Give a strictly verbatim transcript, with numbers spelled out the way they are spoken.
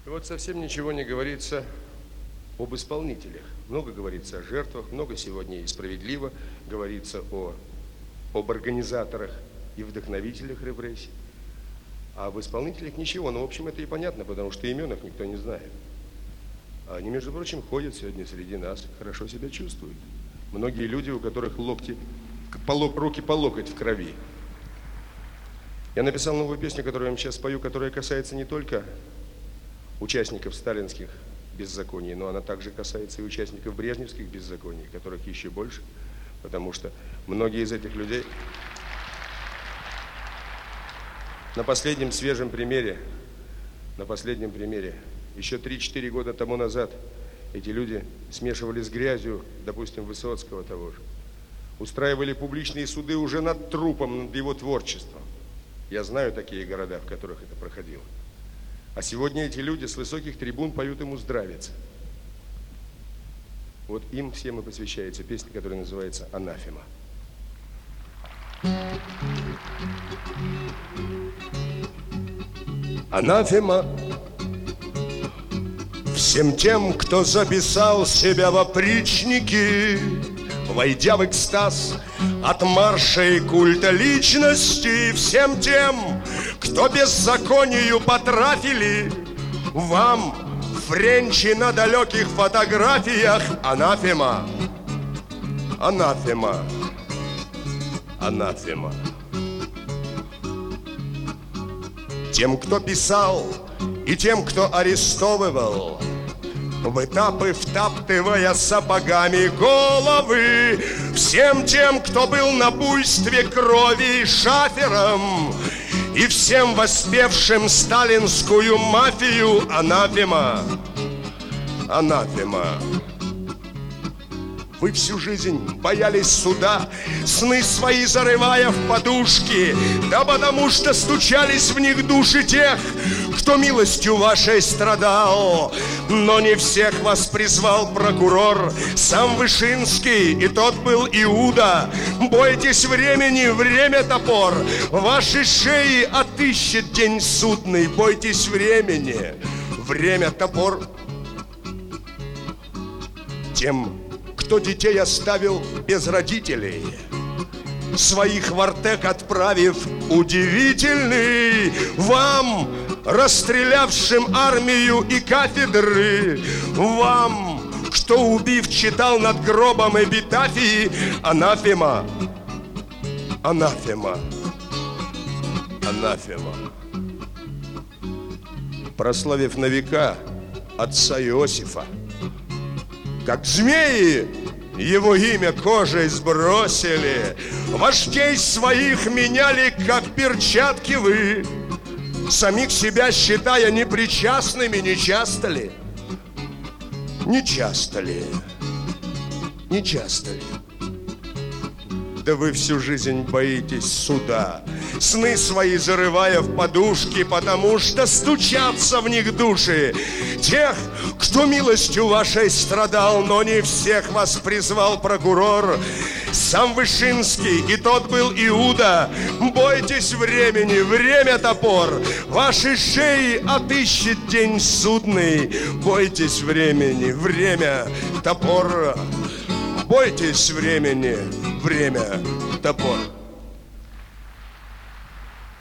Вот совсем ничего не говорится об исполнителях. Много говорится о жертвах, много сегодня и справедливо говорится о, об организаторах и вдохновителях репрессий. А об исполнителях ничего. Ну, в общем, это и понятно, потому что имен их никто не знает. А они, между прочим, ходят сегодня среди нас, хорошо себя чувствуют. Многие люди, у которых локти, по лок, руки по локоть в крови. Я написал новую песню, которую я вам сейчас спою, которая касается не только участников сталинских беззаконий, но она также касается и участников брежневских беззаконий, которых еще больше, потому что многие из этих людей на последнем свежем примере, на последнем примере, еще три-четыре года тому назад эти люди смешивали с грязью, допустим, Высоцкого того же, устраивали публичные суды уже над трупом, над его творчеством. Я знаю такие города, в которых это проходило. А сегодня эти люди с высоких трибун поют ему здравица. Вот им всем и посвящается песня, которая называется «Анафема». Анафема всем тем, кто записал себя в опричники, войдя в экстаз от марша и культа личности, всем тем, кто беззаконию потрафили, вам френчи на далеких фотографиях. Анафема, анафема, анафема. Тем, кто писал, и тем, кто арестовывал, в этапы втаптывая сапогами головы, всем тем, кто был на буйстве крови шафером, и всем воспевшим сталинскую мафию. Анафема, анафема. Вы всю жизнь боялись суда, сны свои зарывая в подушки, да потому что стучались в них души тех, кто милостью вашей страдал. Но не всех вас призвал прокурор, сам Вышинский, и тот был Иуда. Бойтесь времени, время топор, ваши шеи отыщет день судный. Бойтесь времени, время топор. Тем, кто детей оставил без родителей, своих в Артек отправив, удивительный вам, расстрелявшим армию и кафедры, вам, кто, убив, читал над гробом эпитафии. Анафема, анафема, анафема. Прославив на века отца Иосифа, как змеи его имя кожей сбросили, вождей своих меняли, как перчатки вы, самих себя считая непричастными. Не часто ли? Не часто ли? Не часто ли? Да вы всю жизнь боитесь суда, сны свои зарывая в подушки, потому что стучатся в них души тех, кто милостью вашей страдал. Но не всех вас призвал прокурор, сам Вышинский, и тот был Иуда. Бойтесь времени, время топор, ваши шеи отыщет день судный. Бойтесь времени, время топор. Бойтесь времени, время топор.